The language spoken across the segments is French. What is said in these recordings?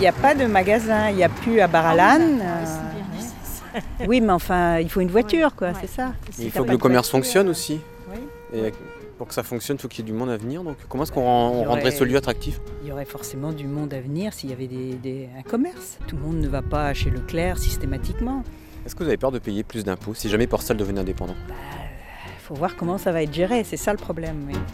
n'y a pas de magasin, il n'y a plus à Baralan. Oui, mais enfin, il faut une voiture, quoi, c'est ça. Il faut que le commerce fonctionne aussi. Oui. Et pour que ça fonctionne, il faut qu'il y ait du monde à venir. Donc comment est-ce qu'on rendrait ce lieu attractif ? Il y aurait forcément du monde à venir s'il y avait un commerce. Tout le monde ne va pas chez Leclerc systématiquement. Est-ce que vous avez peur de payer plus d'impôts si jamais Port-Salle devenait indépendant ? Il faut voir comment ça va être géré, c'est ça le problème. Oui.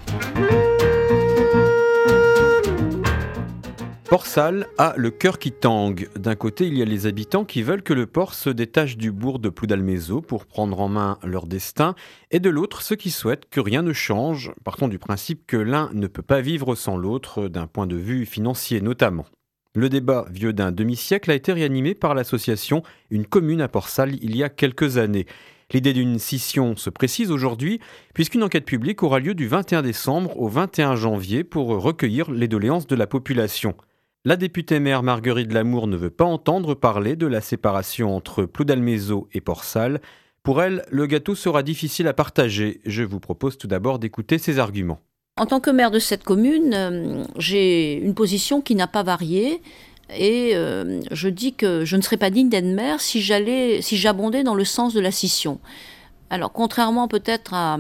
Port-Salle a le cœur qui tangue. D'un côté, il y a les habitants qui veulent que le port se détache du bourg de Ploudalmézeau pour prendre en main leur destin, et de l'autre, ceux qui souhaitent que rien ne change, partant du principe que l'un ne peut pas vivre sans l'autre, d'un point de vue financier notamment. Le débat, vieux d'un demi-siècle, a été réanimé par l'association Une commune à Port-Salle il y a quelques années. L'idée d'une scission se précise aujourd'hui, puisqu'une enquête publique aura lieu du 21 décembre au 21 janvier pour recueillir les doléances de la population. La députée maire Marguerite Lamour ne veut pas entendre parler de la séparation entre Ploudalmézeau et Port-Salle. Pour elle, le gâteau sera difficile à partager. Je vous propose tout d'abord d'écouter ses arguments. En tant que maire de cette commune, j'ai une position qui n'a pas varié. Et je dis que je ne serais pas digne d'être maire si j'abondais dans le sens de la scission. Alors, contrairement peut-être à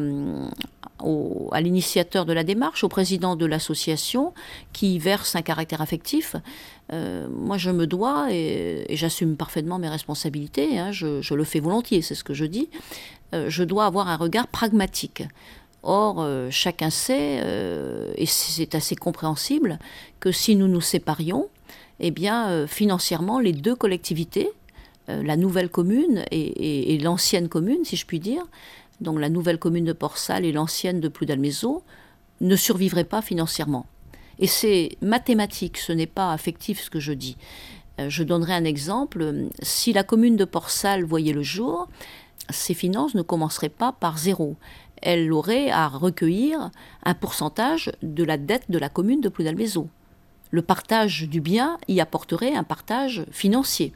l'initiateur de la démarche, au président de l'association, qui verse un caractère affectif, moi je me dois, et j'assume parfaitement mes responsabilités, je le fais volontiers, c'est ce que je dis, je dois avoir un regard pragmatique. Or, chacun sait, et c'est assez compréhensible, que si nous nous séparions, eh bien, financièrement, les deux collectivités, la nouvelle commune et l'ancienne commune, si je puis dire, donc la nouvelle commune de Port-Salle et l'ancienne de Ploudalmézeau, ne survivraient pas financièrement. Et c'est mathématique, ce n'est pas affectif ce que je dis. Je donnerai un exemple. Si la commune de Port-Salle voyait le jour, ses finances ne commenceraient pas par zéro. Elle aurait à recueillir un pourcentage de la dette de la commune de Ploudalmézeau. Le partage du bien y apporterait un partage financier.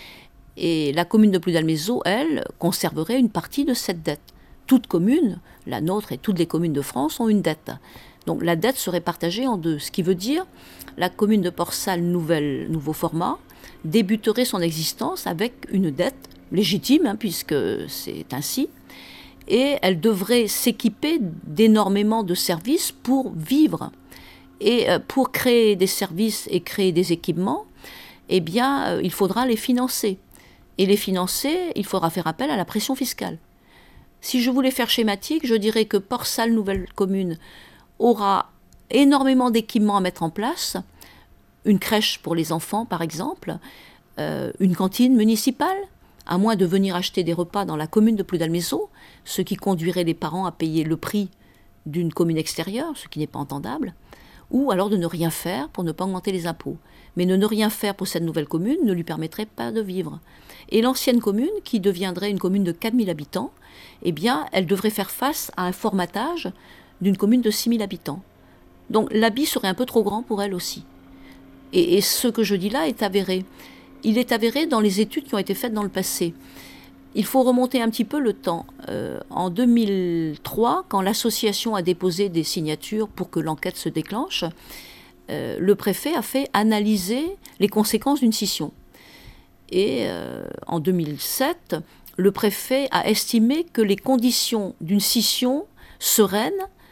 Et la commune de Ploudalmézeau, elle, conserverait une partie de cette dette. Toute commune, la nôtre et toutes les communes de France, ont une dette. Donc la dette serait partagée en deux. Ce qui veut dire la commune de Port-Salle, nouveau format, débuterait son existence avec une dette légitime, puisque c'est ainsi. Et elle devrait s'équiper d'énormément de services pour vivre. Et pour créer des services et créer des équipements, eh bien, il faudra les financer. Et les financer, il faudra faire appel à la pression fiscale. Si je voulais faire schématique, je dirais que Port-Salle, nouvelle commune, aura énormément d'équipements à mettre en place. Une crèche pour les enfants, par exemple, une cantine municipale, à moins de venir acheter des repas dans la commune de Ploudalmézeau, ce qui conduirait les parents à payer le prix d'une commune extérieure, ce qui n'est pas entendable, ou alors de ne rien faire pour ne pas augmenter les impôts. Mais ne rien faire pour cette nouvelle commune ne lui permettrait pas de vivre. Et l'ancienne commune, qui deviendrait une commune de 4000 habitants, eh bien, elle devrait faire face à un formatage d'une commune de 6000 habitants. Donc l'habit serait un peu trop grand pour elle aussi. Et ce que je dis là est avéré. Il est avéré dans les études qui ont été faites dans le passé. Il faut remonter un petit peu le temps. En 2003, quand l'association a déposé des signatures pour que l'enquête se déclenche, le préfet a fait analyser les conséquences d'une scission. Et en 2007, le préfet a estimé que les conditions d'une scission sereine,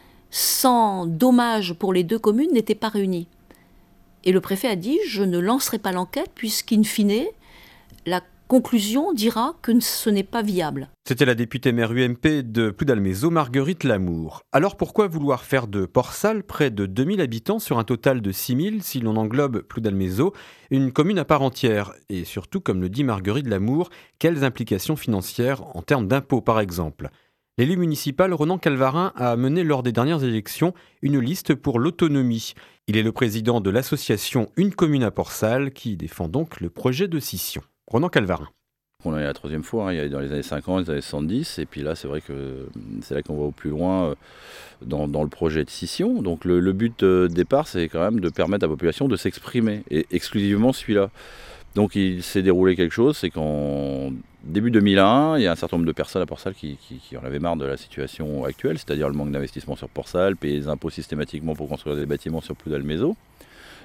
sans dommage pour les deux communes, n'étaient pas réunies. Et le préfet a dit « Je ne lancerai pas l'enquête puisqu'in fine, la conclusion dira que ce n'est pas viable. » C'était la députée maire UMP de Ploudalmézeau, Marguerite Lamour. Alors pourquoi vouloir faire de Port-Salle près de 2000 habitants sur un total de 6000 si l'on englobe Ploudalmézeau, une commune à part entière? Et surtout, comme le dit Marguerite Lamour, quelles implications financières en termes d'impôts par exemple? L'élu municipal Ronan Calvarin a mené lors des dernières élections une liste pour l'autonomie. Il est le président de l'association Une commune à Port-Salle qui défend donc le projet de scission. Ronan Calvarin. On est la troisième fois, il y a dans les années 50, les années 70, et puis là c'est vrai que c'est là qu'on va au plus loin dans le projet de scission. Donc le but de départ, c'est quand même de permettre à la population de s'exprimer, et exclusivement celui-là. Donc il s'est déroulé quelque chose, c'est qu'en début 2001, il y a un certain nombre de personnes à Port-Salle qui en avaient marre de la situation actuelle, c'est-à-dire le manque d'investissement sur Port-Salle, payer les impôts systématiquement pour construire des bâtiments sur Ploudalmézeau.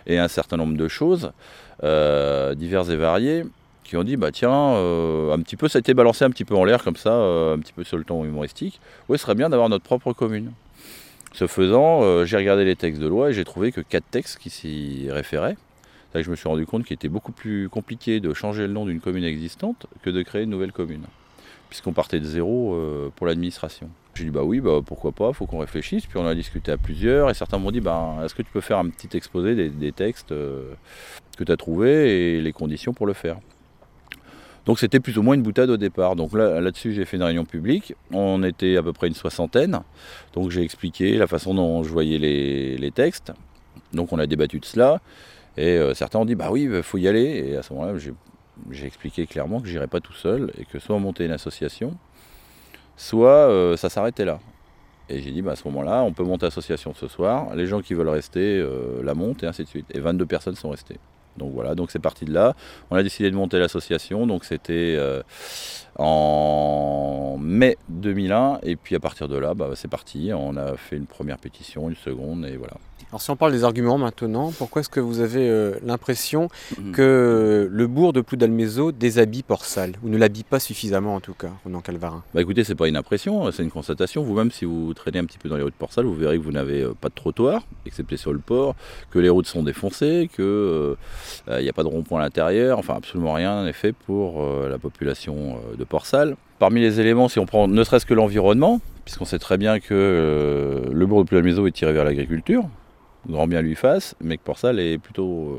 et un certain nombre de choses diverses et variées qui ont dit bah tiens, un petit peu, ça a été balancé un petit peu en l'air comme ça, un petit peu sur le ton humoristique. Oui, ce serait bien d'avoir notre propre commune. Ce faisant, j'ai regardé les textes de loi et j'ai trouvé que 4 textes qui s'y référaient. C'est là que je me suis rendu compte qu'il était beaucoup plus compliqué de changer le nom d'une commune existante que de créer une nouvelle commune, puisqu'on partait de zéro pour l'administration. J'ai dit bah oui, bah pourquoi pas, faut qu'on réfléchisse. Puis on a discuté à plusieurs et certains m'ont dit bah est-ce que tu peux faire un petit exposé des textes que tu as trouvés et les conditions pour le faire. Donc c'était plus ou moins une boutade au départ. Donc là-dessus, j'ai fait une réunion publique. On était à peu près une 60aine. Donc j'ai expliqué la façon dont je voyais les textes. Donc on a débattu de cela. Et certains ont dit bah oui, il faut y aller. Et à ce moment-là, j'ai expliqué clairement que je n'irais pas tout seul et que soit on montait une association, soit ça s'arrêtait là. Et j'ai dit bah à ce moment-là, on peut monter association ce soir. Les gens qui veulent rester la montent et ainsi de suite. Et 22 personnes sont restées. Donc voilà, donc c'est parti de là. On a décidé de monter l'association, donc c'était en mai 2001. Et puis à partir de là, bah, c'est parti. On a fait une première pétition, une seconde, et voilà. Alors si on parle des arguments maintenant, pourquoi est-ce que vous avez l'impression que le bourg de Ploudalmézeau déshabille Port-Salle, ou ne l'habille pas suffisamment en tout cas, Ronan Calvarin? Bah écoutez, c'est pas une impression, c'est une constatation. Vous-même, si vous traînez un petit peu dans les routes de Port-Salle, vous verrez que vous n'avez pas de trottoir, excepté sur le port, que les routes sont défoncées, que il n'y a pas de rond-point à l'intérieur, enfin absolument rien n'est fait pour la population de Port-Salle. Parmi les éléments, si on prend ne serait-ce que l'environnement, puisqu'on sait très bien que le bourg de Ploudalmézeau est tiré vers l'agriculture, grand bien lui fasse, mais que Port-Salle est plutôt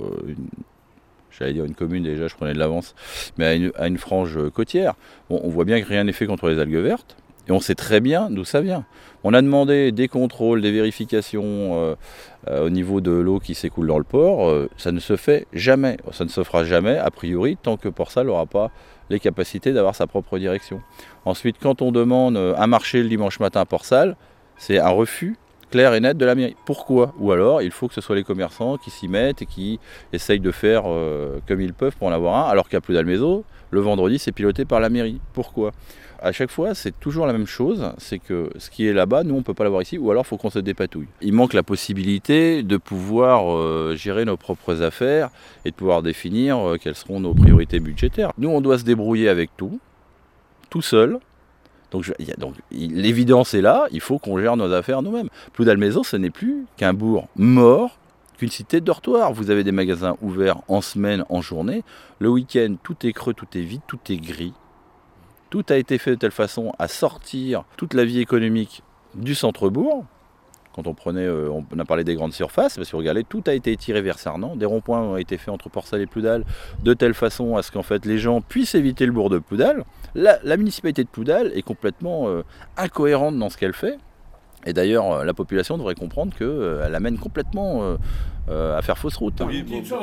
une commune déjà, je prenais de l'avance, mais à une frange côtière. Bon, on voit bien que rien n'est fait contre les algues vertes, et on sait très bien d'où ça vient. On a demandé des contrôles, des vérifications au niveau de l'eau qui s'écoule dans le port. Ça ne se fait jamais, ça ne se fera jamais, a priori, tant que Port-Salle n'aura pas les capacités d'avoir sa propre direction. Ensuite, quand on demande un marché le dimanche matin à Port-Salle, c'est un refus clair et net de la mairie. Pourquoi? Ou alors, il faut que ce soit les commerçants qui s'y mettent et qui essayent de faire comme ils peuvent pour en avoir un, alors qu'à Ploudalmézeau, le vendredi, c'est piloté par la mairie. Pourquoi? À chaque fois, c'est toujours la même chose, c'est que ce qui est là-bas, nous, on ne peut pas l'avoir ici, ou alors il faut qu'on se dépatouille. Il manque la possibilité de pouvoir gérer nos propres affaires et de pouvoir définir quelles seront nos priorités budgétaires. Nous, on doit se débrouiller avec tout seul. Donc l'évidence est là, il faut qu'on gère nos affaires nous-mêmes. Ploudalmézeau, ce n'est plus qu'un bourg mort, qu'une cité de dortoir. Vous avez des magasins ouverts en semaine, en journée. Le week-end, tout est creux, tout est vide, tout est gris. Tout a été fait de telle façon à sortir toute la vie économique du centre-bourg. Quand on a parlé des grandes surfaces, parce que vous regardez, tout a été étiré vers Sarnans. Des ronds-points ont été faits entre Port-Salle et Ploudal de telle façon à ce qu'en fait les gens puissent éviter le bourg de Ploudal. La municipalité de Ploudal est complètement incohérente dans ce qu'elle fait. Et d'ailleurs, la population devrait comprendre qu'elle amène complètement à faire fausse route. Oui,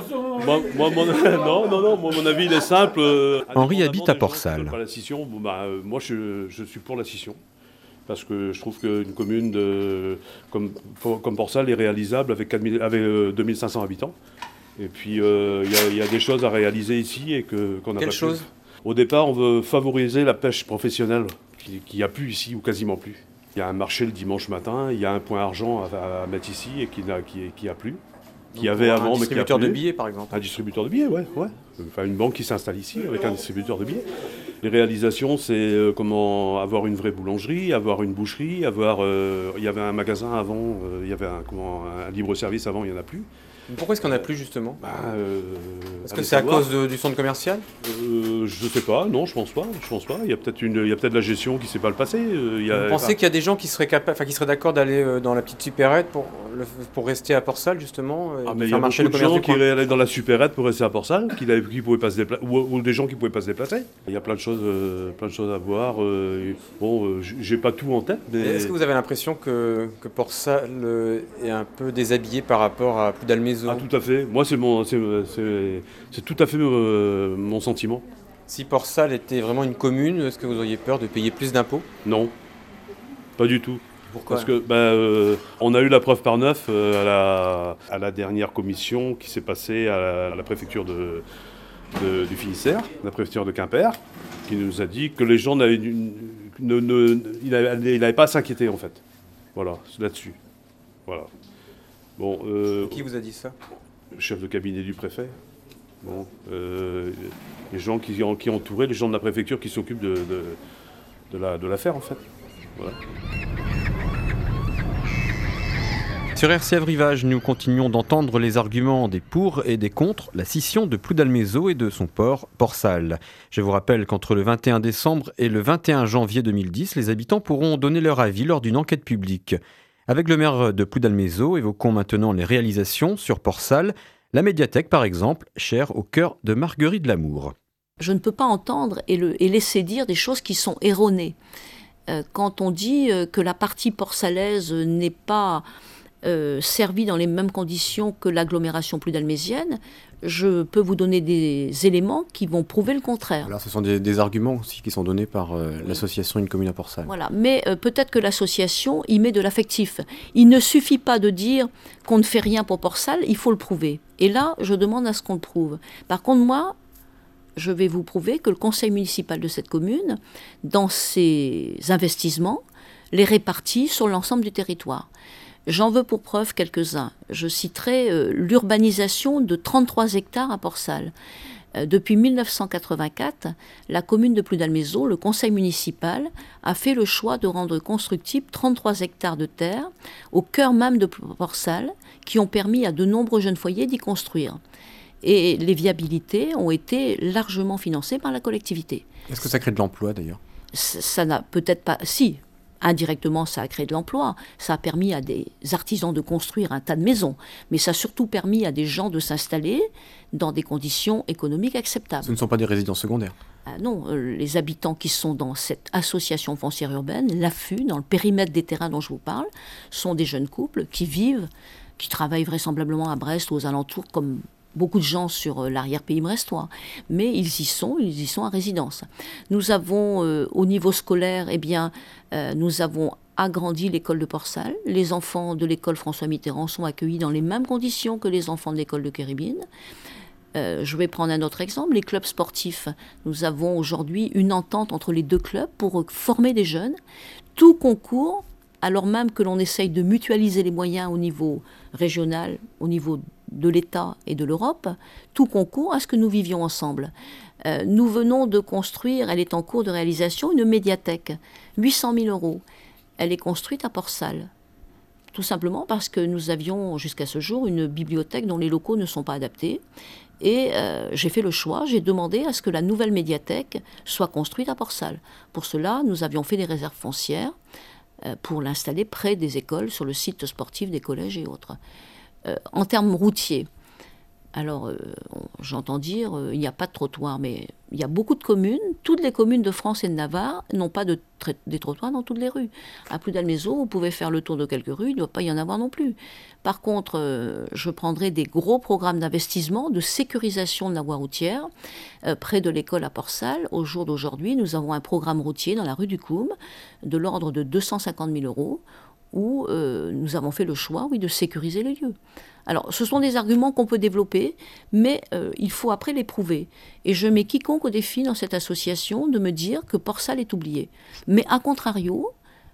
mon avis il est simple. Henri habite à Port-Salle. La scission, moi je suis pour la scission. Parce que je trouve qu'une commune comme Port-Salle est réalisable avec 2500 habitants. Et puis il y a des choses à réaliser ici et qu'on n'a pas. Quelles choses ? Au départ, on veut favoriser la pêche professionnelle, qui n'y a plus ici ou quasiment plus. Il y a un marché le dimanche matin, il y a un point argent à mettre ici et qui a plus. Qui avait avant, mais qui a plus. Un distributeur de billets, par exemple. Un distributeur de billets, ouais. Enfin, une banque qui s'installe ici avec un distributeur de billets. Les réalisations, c'est comment avoir une vraie boulangerie, avoir une boucherie, il y avait un magasin avant, il y avait un libre-service avant, il n'y en a plus. Pourquoi est-ce qu'il n'y en a plus, justement? Est-ce que c'est savoir. à cause du centre commercial? Je sais pas, non, je pense pas. Il y a peut-être la gestion qui ne s'est pas le passé. Vous pensez qu'il y a des gens qui seraient d'accord d'aller dans la petite supérette pour rester à Port-Salle, justement, mais il y faire a marcher beaucoup le de commerce gens du qui coin? allaient dans la supérette pour rester à Port-Salle, qui pouvaient pas se déplacer, ou des gens qui ne pouvaient pas se déplacer. Il y a plein de choses à voir. J'ai pas tout en tête. Mais... Est-ce que vous avez l'impression que Port-Salle est un peu déshabillé par rapport à Ploudalmézeau? Ah, tout à fait. Moi, c'est tout à fait mon sentiment. Si Port-Salle était vraiment une commune, est-ce que vous auriez peur de payer plus d'impôts? Non, pas du tout. Pourquoi? Parce que on a eu la preuve par neuf à la dernière commission qui s'est passée à la préfecture du Finistère, la préfecture de Quimper, qui nous a dit que les gens n'avaient pas à s'inquiéter en fait. Voilà, là-dessus. Voilà. Bon, Qui vous a dit ça? chef de cabinet du préfet. Bon, les gens qui entouraient, les gens de la préfecture qui s'occupent de l'affaire en fait. Voilà. Sur RCF Rivage, nous continuons d'entendre les arguments des pour et des contre la scission de Ploudalmézeau et de son port, Port-Salle. Je vous rappelle qu'entre le 21 décembre et le 21 janvier 2010, les habitants pourront donner leur avis lors d'une enquête publique. Avec le maire de Ploudalmézeau, évoquons maintenant les réalisations sur Port-Salle, la médiathèque par exemple, chère au cœur de Marguerite Lamour. Je ne peux pas entendre et laisser dire des choses qui sont erronées. Quand on dit que la partie port-salaise n'est pas servie dans les mêmes conditions que l'agglomération ploudalmézienne, je peux vous donner des éléments qui vont prouver le contraire. Alors ce sont des arguments aussi qui sont donnés par l'association Une commune à Port-Salle. Voilà, mais peut-être que l'association y met de l'affectif. Il ne suffit pas de dire qu'on ne fait rien pour Port-Salle, il faut le prouver. Et là, je demande à ce qu'on le prouve. Par contre, moi, je vais vous prouver que le conseil municipal de cette commune, dans ses investissements, les répartit sur l'ensemble du territoire. J'en veux pour preuve quelques-uns. Je citerai l'urbanisation de 33 hectares à Port-Salle. Depuis 1984, la commune de Ploudalmézeau, le conseil municipal, a fait le choix de rendre constructibles 33 hectares de terre au cœur même de Port-Salle, qui ont permis à de nombreux jeunes foyers d'y construire. Et les viabilités ont été largement financées par la collectivité. Est-ce que ça crée de l'emploi d'ailleurs ? Ça n'a peut-être pas... Si. Indirectement, ça a créé de l'emploi, ça a permis à des artisans de construire un tas de maisons, mais ça a surtout permis à des gens de s'installer dans des conditions économiques acceptables. Ce ne sont pas des résidences secondaires ? Non, les habitants qui sont dans cette association foncière urbaine, l'AFU, dans le périmètre des terrains dont je vous parle, sont des jeunes couples qui vivent, qui travaillent vraisemblablement à Brest ou aux alentours comme beaucoup de gens sur l'arrière-pays brestois, mais ils y sont à résidence. Nous avons, au niveau scolaire, nous avons agrandi l'école de Port-Salle. Les enfants de l'école François Mitterrand sont accueillis dans les mêmes conditions que les enfants de l'école de Kéribine. Je vais prendre un autre exemple, les clubs sportifs. Nous avons aujourd'hui une entente entre les deux clubs pour former des jeunes. Tout concourt, alors même que l'on essaye de mutualiser les moyens au niveau régional, au niveau de l'État et de l'Europe, tout concourt à ce que nous vivions ensemble. Nous venons de construire, elle est en cours de réalisation, une médiathèque, 800 000 €. Elle est construite à Port-Salle, tout simplement parce que nous avions jusqu'à ce jour une bibliothèque dont les locaux ne sont pas adaptés. Et j'ai fait le choix, j'ai demandé à ce que la nouvelle médiathèque soit construite à Port-Salle. Pour cela, nous avions fait des réserves foncières pour l'installer près des écoles, sur le site sportif des collèges et autres. En termes routiers, alors j'entends dire il n'y a pas de trottoir, mais il y a beaucoup de communes, toutes les communes de France et de Navarre n'ont pas des trottoirs dans toutes les rues. À Ploudalmézeau, vous pouvez faire le tour de quelques rues, il ne doit pas y en avoir non plus. Par contre, je prendrai des gros programmes d'investissement, de sécurisation de la voie routière, près de l'école à Port-Salle. Au jour d'aujourd'hui, nous avons un programme routier dans la rue du Coum, de l'ordre de 250 000 €, où nous avons fait le choix, de sécuriser les lieux. Alors, ce sont des arguments qu'on peut développer, mais il faut après les prouver. Et je mets quiconque au défi dans cette association de me dire que Port-Salle est oublié. Mais à contrario,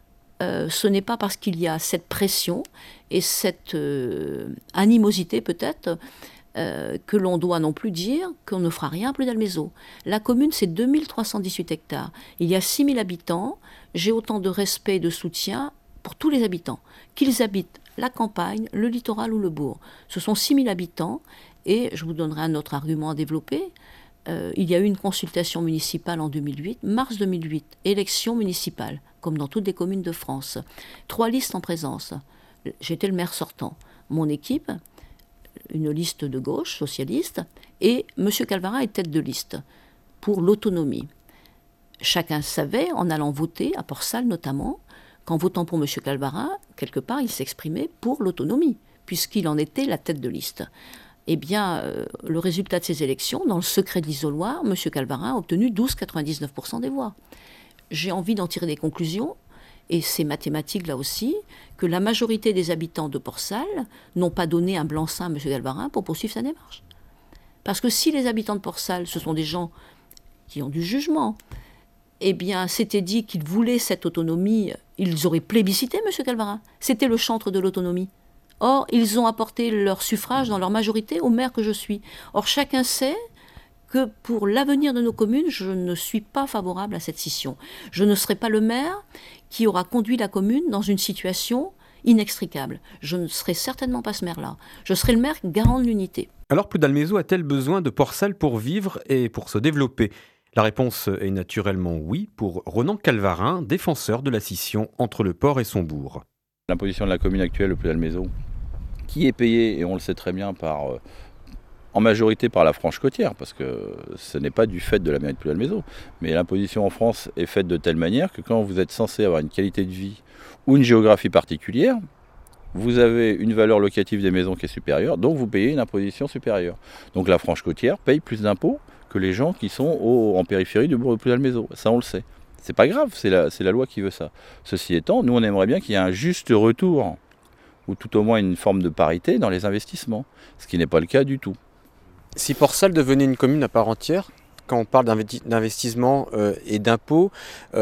ce n'est pas parce qu'il y a cette pression et cette animosité peut-être que l'on doit non plus dire qu'on ne fera rien à Ploudalmézeau. La commune, c'est 2318 hectares. Il y a 6000 habitants. J'ai autant de respect et de soutien pour tous les habitants, qu'ils habitent la campagne, le littoral ou le bourg. Ce sont 6000 habitants, et je vous donnerai un autre argument à développer. Il y a eu une consultation municipale en 2008, mars 2008, élection municipale, comme dans toutes les communes de France. 3 listes en présence. J'étais le maire sortant. Mon équipe, une liste de gauche, socialiste, et M. Calvarin est tête de liste, pour l'autonomie. Chacun savait, en allant voter, à Port-Salle notamment, qu'en votant pour M. Calvarin, quelque part, il s'exprimait pour l'autonomie, puisqu'il en était la tête de liste. Eh bien, le résultat de ces élections, dans le secret de l'isoloir, M. Calvarin a obtenu 12,99% des voix. J'ai envie d'en tirer des conclusions, et c'est mathématique là aussi, que la majorité des habitants de Port-Salle n'ont pas donné un blanc-seing à M. Calvarin pour poursuivre sa démarche. Parce que si les habitants de Port-Salle, ce sont des gens qui ont du jugement, eh bien, c'était dit qu'ils voulaient cette autonomie, ils auraient plébiscité M. Calvarin. C'était le chantre de l'autonomie. Or, ils ont apporté leur suffrage dans leur majorité au maire que je suis. Or, chacun sait que pour l'avenir de nos communes, je ne suis pas favorable à cette scission. Je ne serai pas le maire qui aura conduit la commune dans une situation inextricable. Je ne serai certainement pas ce maire-là. Je serai le maire garant de l'unité. Alors Ploudalmézeau a-t-elle besoin de Port-Salle pour vivre et pour se développer ? La réponse est naturellement oui pour Ronan Calvarin, défenseur de la scission entre le port et son bourg. L'imposition de la commune actuelle, le Ploudalmézeau, qui est payée, et on le sait très bien, en majorité par la Franche-Côtière, parce que ce n'est pas du fait de la mairie de Ploudalmézeau, mais l'imposition en France est faite de telle manière que quand vous êtes censé avoir une qualité de vie ou une géographie particulière, vous avez une valeur locative des maisons qui est supérieure, donc vous payez une imposition supérieure. Donc la Franche-Côtière paye plus d'impôts que les gens qui sont en périphérie du bourg de Ploudalmézeau. Ça, on le sait. C'est pas grave, c'est la loi qui veut ça. Ceci étant, nous, on aimerait bien qu'il y ait un juste retour, ou tout au moins une forme de parité dans les investissements, ce qui n'est pas le cas du tout. Si Port-Salle devenait une commune à part entière, quand on parle d'investissement et d'impôts,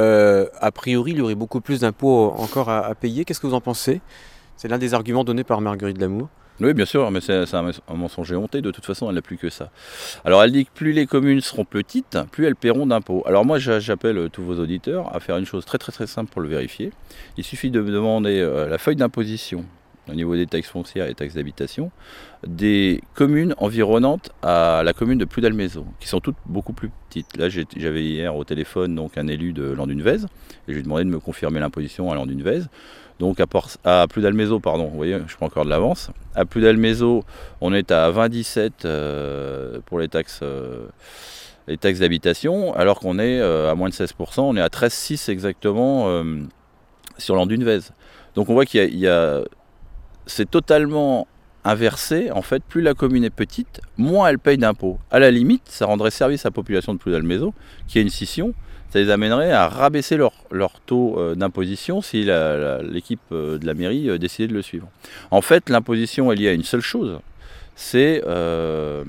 a priori, il y aurait beaucoup plus d'impôts encore à payer. Qu'est-ce que vous en pensez ? C'est l'un des arguments donnés par Marguerite Lamour. Oui, bien sûr, mais c'est un mensonge éhonté. De toute façon, elle n'a plus que ça. Alors, elle dit que plus les communes seront petites, plus elles paieront d'impôts. Alors moi, j'appelle tous vos auditeurs à faire une chose très très très simple pour le vérifier. Il suffit de demander la feuille d'imposition au niveau des taxes foncières et taxes d'habitation, des communes environnantes à la commune de Ploudalmézeau, qui sont toutes beaucoup plus petites. Là, j'avais hier au téléphone donc un élu de Landunvez, et je lui ai demandé de me confirmer l'imposition à Landunvez. Donc à Ploudalmézeau, pardon, vous voyez, je prends encore de l'avance. À Ploudalmézeau, on est à 20,17 pour les taxes d'habitation, alors qu'on est à moins de 16%, on est à 13,6 exactement sur Landunvez. Donc on voit qu'il y a c'est totalement inversé. En fait, plus la commune est petite, moins elle paye d'impôts. À la limite, ça rendrait service à la population de Ploudalmézeau, qui a une scission. Ça les amènerait à rabaisser leur taux d'imposition si l'équipe de la mairie décidait de le suivre. En fait, l'imposition est liée à une seule chose, c'est le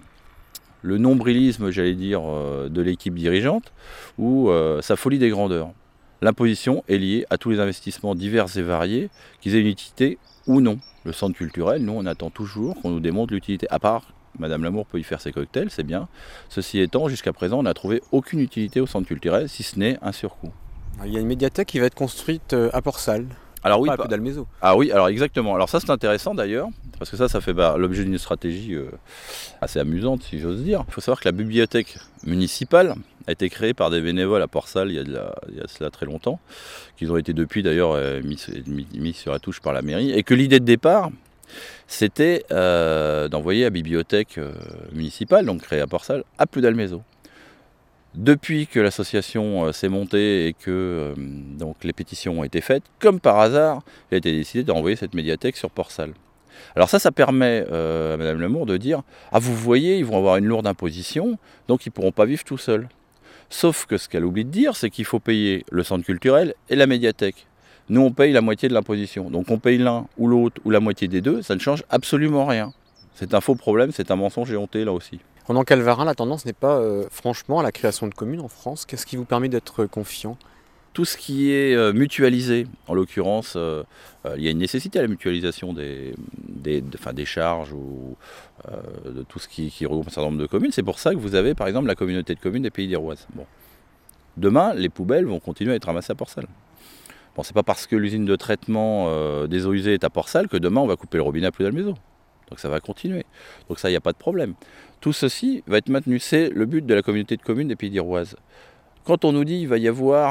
nombrilisme, j'allais dire, de l'équipe dirigeante, ou sa folie des grandeurs. L'imposition est liée à tous les investissements divers et variés, qu'ils aient une utilité ou non. Le centre culturel, nous, on attend toujours qu'on nous démontre l'utilité. À part, Madame Lamour peut y faire ses cocktails, c'est bien. Ceci étant, jusqu'à présent, on n'a trouvé aucune utilité au centre culturel, si ce n'est un surcoût. Il y a une médiathèque qui va être construite à Port-Salle. Alors oui, pas à Ploudalmézeau. Ah oui, alors exactement. Alors ça, c'est intéressant d'ailleurs, parce que ça fait l'objet d'une stratégie assez amusante, si j'ose dire. Il faut savoir que la bibliothèque municipale a été créée par des bénévoles à Port-Salle il y a cela très longtemps, qu'ils ont été depuis d'ailleurs mis sur la touche par la mairie, et que l'idée de départ, c'était d'envoyer la bibliothèque municipale, donc créée à Port-Salle, à Ploudalmézeau. Depuis que l'association s'est montée et que donc les pétitions ont été faites, comme par hasard, il a été décidé d'envoyer cette médiathèque sur Port-Salle. Alors ça permet à Madame Lamour de dire « Ah, vous voyez, ils vont avoir une lourde imposition, donc ils ne pourront pas vivre tout seuls. » Sauf que ce qu'elle oublie de dire, c'est qu'il faut payer le centre culturel et la médiathèque. Nous, on paye la moitié de l'imposition. Donc on paye l'un ou l'autre ou la moitié des deux, ça ne change absolument rien. C'est un faux problème, c'est un mensonge éhonté là aussi. Ronan Calvarin, la tendance n'est pas franchement à la création de communes en France. Qu'est-ce qui vous permet d'être confiant ? Tout ce qui est mutualisé, en l'occurrence, il y a une nécessité à la mutualisation des charges ou de tout ce qui regroupe un certain nombre de communes. C'est pour ça que vous avez par exemple la communauté de communes des Pays d'Iroise. Bon. Demain, les poubelles vont continuer à être ramassées à Port-Salle. Bon, c'est pas parce que l'usine de traitement des eaux usées est à Port-Salle que demain on va couper le robinet à Ploudalmézeau. Donc ça va continuer. Donc ça, il n'y a pas de problème. Tout ceci va être maintenu. C'est le but de la communauté de communes des Pays d'Iroise. Quand on nous dit qu'il va y avoir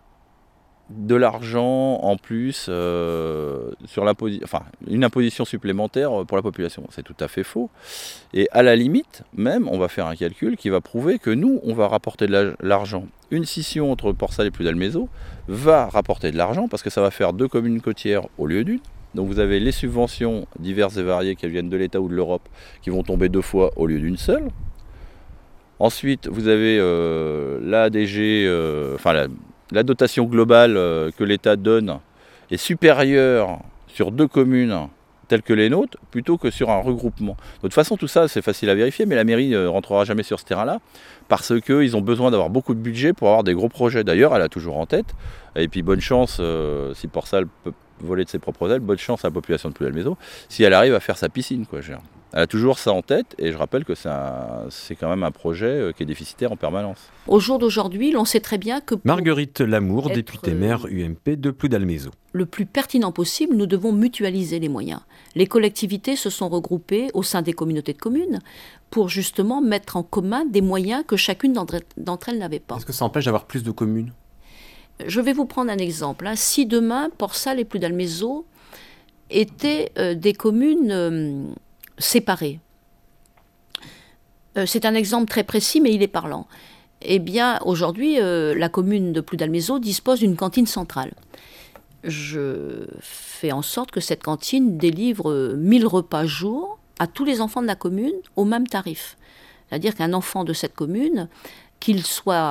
de l'argent en plus sur une imposition supplémentaire pour la population, c'est tout à fait faux. Et à la limite, même, on va faire un calcul qui va prouver que nous, on va rapporter de l'argent. Une scission entre Port-Salle et Ploudalmézeau va rapporter de l'argent parce que ça va faire 2 communes côtières au lieu d'une. Donc vous avez les subventions diverses et variées qui viennent de l'État ou de l'Europe qui vont tomber 2 fois au lieu d'une seule. Ensuite, vous avez l'ADG, la dotation globale que l'État donne est supérieure sur 2 communes telles que les nôtres plutôt que sur un regroupement. De toute façon, tout ça, c'est facile à vérifier, mais la mairie ne rentrera jamais sur ce terrain-là parce qu'ils ont besoin d'avoir beaucoup de budget pour avoir des gros projets. D'ailleurs, elle a toujours en tête. Et puis, bonne chance si Port-Salle peut voler de ses propres ailes. Bonne chance à la population de Ploudalmézeau si elle arrive à faire sa piscine, quoi. Elle a toujours ça en tête et je rappelle que c'est quand même un projet qui est déficitaire en permanence. Au jour d'aujourd'hui, l'on sait très bien que Marguerite Lamour, députée maire UMP de Ploudalmézeau. Le plus pertinent possible, nous devons mutualiser les moyens. Les collectivités se sont regroupées au sein des communautés de communes pour justement mettre en commun des moyens que chacune d'entre elles n'avait pas. Est-ce que ça empêche d'avoir plus de communes ? Je vais vous prendre un exemple. Si demain, Port-Salle et Ploudalmézeau étaient des communes séparées, c'est un exemple très précis, mais il est parlant. Eh bien, aujourd'hui, la commune de Ploudalmézeau dispose d'une cantine centrale. Je fais en sorte que cette cantine délivre 1000 repas jour à tous les enfants de la commune au même tarif. C'est-à-dire qu'un enfant de cette commune, qu'il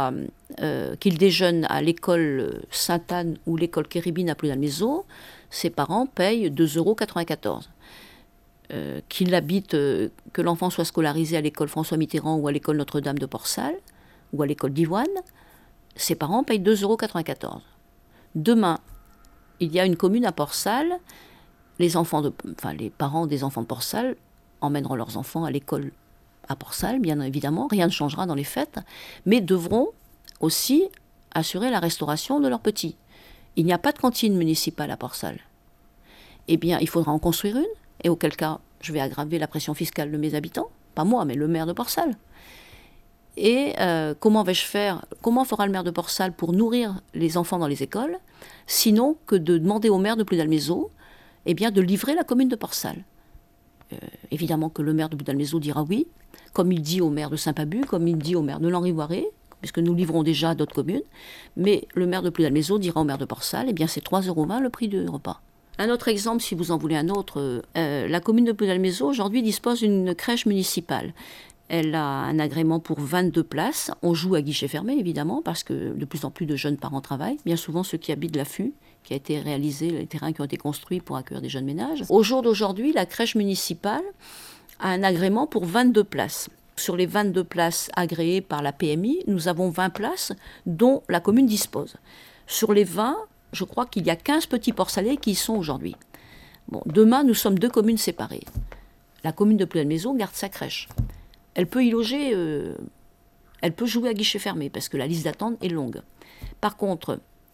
déjeune à l'école Sainte-Anne ou l'école Kéribine à Ploudalmézeau, ses parents payent 2,94 €. Que l'enfant soit scolarisé à l'école François Mitterrand ou à l'école Notre-Dame de Port-Salle ou à l'école d'Ivoine, ses parents payent 2,94 €. Demain, il y a une commune à Port-Salle, les parents des enfants de Port-Salle emmèneront leurs enfants à l'école à Port-Salle, bien évidemment, rien ne changera dans les fêtes, mais devront aussi assurer la restauration de leurs petits. Il n'y a pas de cantine municipale à Port-Salle. Eh bien, il faudra en construire une, et auquel cas, je vais aggraver la pression fiscale de mes habitants, pas moi, mais le maire de Port-Salle. Et comment fera le maire de Port-Salle pour nourrir les enfants dans les écoles, sinon que de demander au maire de Ploudalmézeau de livrer la commune de Port-Salle. Évidemment que le maire de Ploudalmézeau dira oui, comme il dit au maire de Saint-Pabu, comme il dit au maire de l'Henri-Voiré, puisque nous livrons déjà à d'autres communes, mais le maire de Ploudalmézeau dira au maire de Port-Salle, c'est 3,20 € le prix du repas. Un autre exemple, si vous en voulez un autre, la commune de Ploudalmézeau aujourd'hui dispose d'une crèche municipale. Elle a un agrément pour 22 places. On joue à guichet fermé, évidemment, parce que de plus en plus de jeunes parents travaillent. Bien souvent, ceux qui habitent l'AFU, qui a été réalisé, les terrains qui ont été construits pour accueillir des jeunes ménages. Au jour d'aujourd'hui, la crèche municipale a un agrément pour 22 places. Sur les 22 places agréées par la PMI, nous avons 20 places dont la commune dispose. Sur les 20, je crois qu'il y a 15 petits Port-Salais qui y sont aujourd'hui. Bon, demain, nous sommes 2 communes séparées. La commune de Ploudalmézeau garde sa crèche. Elle peut y loger, elle peut jouer à guichet fermé, parce que la liste d'attente est longue. Par contre,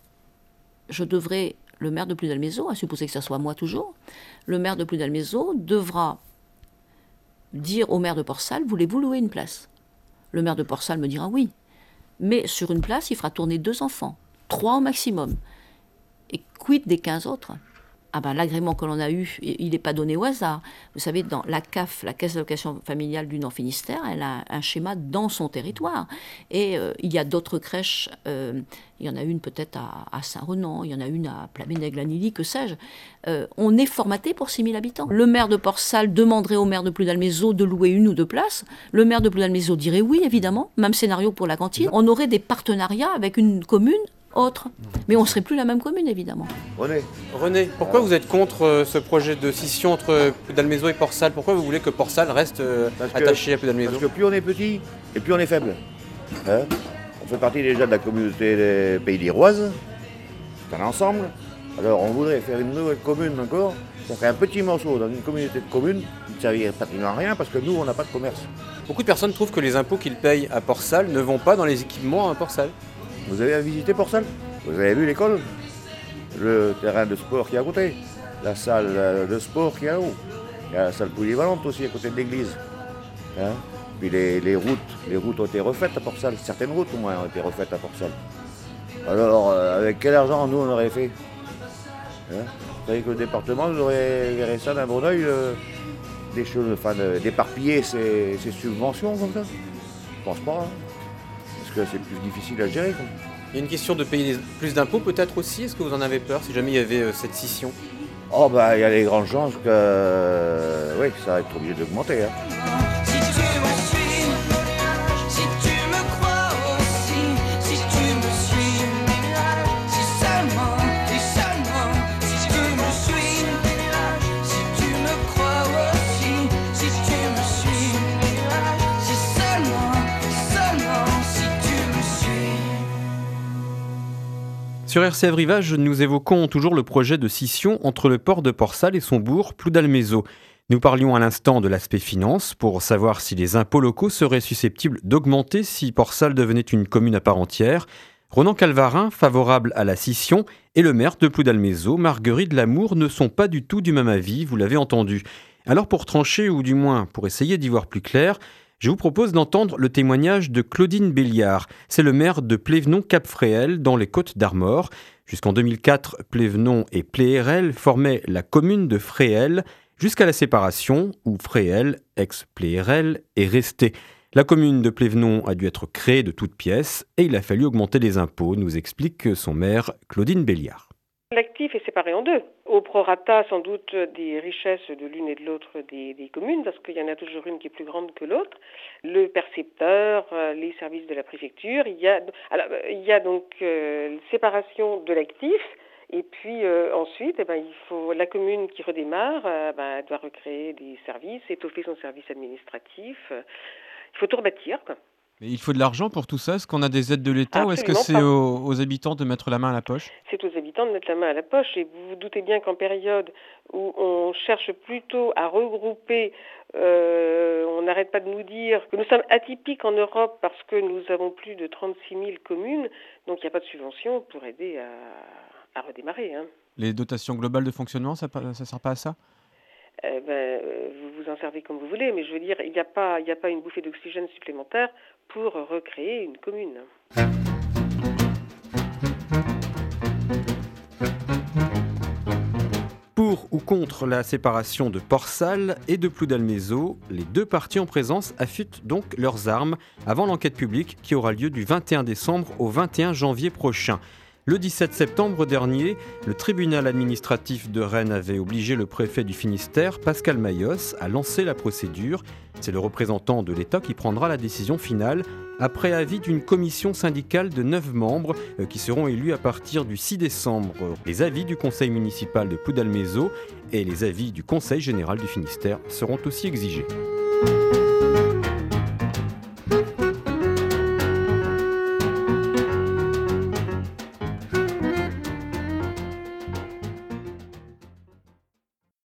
le maire de Ploudalmézeau, à supposer que ce soit moi toujours, le maire de Ploudalmézeau devra dire au maire de Port-Salle, voulez-vous louer une place ? Le maire de Port-Salle me dira oui. Mais sur une place, il fera tourner 2 enfants, 3 au maximum. Et quid des 15 autres ? L'agrément que l'on a eu, il n'est pas donné au hasard. Vous savez, dans la CAF, la Caisse d'allocation familiale du Nord-Finistère, elle a un schéma dans son territoire. Et il y a d'autres crèches, il y en a une peut-être à Saint-Renan, il y en a une à Plamène-Aigle-Anilly, que sais-je. On est formaté pour 6 000 habitants. Le maire de Port-Salle demanderait au maire de Ploudalmézeau de louer 1 ou 2 places. Le maire de Ploudalmézeau dirait oui, évidemment. Même scénario pour la cantine. On aurait des partenariats avec une commune autre. Mais on ne serait plus la même commune, évidemment. René, pourquoi vous êtes contre ce projet de scission entre Ploudalmézeau et Port-Salle ? Pourquoi vous voulez que Port-Salle reste attaché à Ploudalmézeau ? Parce que plus on est petit et plus on est faible. On fait partie déjà de la communauté des Pays d'Iroise. C'est un ensemble. Alors on voudrait faire une nouvelle commune encore. Ça fait un petit morceau dans une communauté de communes qui ne servirait pratiquement à rien parce que nous, on n'a pas de commerce. Beaucoup de personnes trouvent que les impôts qu'ils payent à Port-Salle ne vont pas dans les équipements à Port-Salle. Vous avez visité Port-Salle ? Vous avez vu l'école ? Le terrain de sport qui est à côté ? La salle de sport qui est là-haut ? Il y a la salle polyvalente aussi à côté de l'église. Puis les routes ont été refaites à Port-Salle. Certaines routes au moins ont été refaites à Port-Salle. Alors, avec quel argent nous on aurait fait ? Vous savez que le département nous aurait verrait ça d'un bon oeil, d'éparpiller ses subventions comme ça ? Je pense pas. Parce que c'est plus difficile à gérer. Il y a une question de payer plus d'impôts peut-être aussi. Est-ce que vous en avez peur si jamais il y avait cette scission ? Il y a les grandes chances que ça va être obligé d'augmenter. Sur RCF Rivage, nous évoquons toujours le projet de scission entre le port de Port-Salle et son bourg, Ploudalmézeau. Nous parlions à l'instant de l'aspect finance pour savoir si les impôts locaux seraient susceptibles d'augmenter si Port-Salle devenait une commune à part entière. Ronan Calvarin, favorable à la scission, et le maire de Ploudalmézeau, Marguerite Lamour, ne sont pas du tout du même avis, vous l'avez entendu. Alors pour trancher, ou du moins pour essayer d'y voir plus clair, je vous propose d'entendre le témoignage de Claudine Béliard. C'est le maire de Plévenon-Cap-Fréhel, dans les Côtes-d'Armor. Jusqu'en 2004, Plévenon et Pléhérel formaient la commune de Fréhel, jusqu'à la séparation, où Fréhel, ex-Pléhérel, est resté. La commune de Plévenon a dû être créée de toutes pièces, et il a fallu augmenter les impôts, nous explique son maire Claudine Béliard. L'actif est séparé en deux. Au prorata, sans doute, des richesses de l'une et de l'autre des communes, parce qu'il y en a toujours une qui est plus grande que l'autre. Le percepteur, les services de la préfecture. Il y a donc séparation de l'actif. Et puis ensuite, il faut la commune qui redémarre, elle doit recréer des services, étoffer son service administratif. Il faut tout rebâtir, quoi. Mais il faut de l'argent pour tout ça? Est-ce qu'on a des aides de l'État ou est-ce que c'est pas. aux habitants de mettre la main à la poche? C'est aux habitants de mettre la main à la poche. Et vous vous doutez bien qu'en période où on cherche plutôt à regrouper, on n'arrête pas de nous dire que nous sommes atypiques en Europe parce que nous avons plus de 36 000 communes. Donc il n'y a pas de subvention pour aider à redémarrer. Hein. Les dotations globales de fonctionnement, ça ne sert pas à ça? Vous vous en servez comme vous voulez, mais je veux dire, il n'y a pas une bouffée d'oxygène supplémentaire pour recréer une commune. Pour ou contre la séparation de Port-Salle et de Ploudalmézeau, les deux parties en présence affûtent donc leurs armes avant l'enquête publique qui aura lieu du 21 décembre au 21 janvier prochain. Le 17 septembre dernier, le tribunal administratif de Rennes avait obligé le préfet du Finistère, Pascal Mayos, à lancer la procédure. C'est le représentant de l'État qui prendra la décision finale après avis d'une commission syndicale de 9 membres qui seront élus à partir du 6 décembre. Les avis du conseil municipal de Ploudalmézeau et les avis du conseil général du Finistère seront aussi exigés.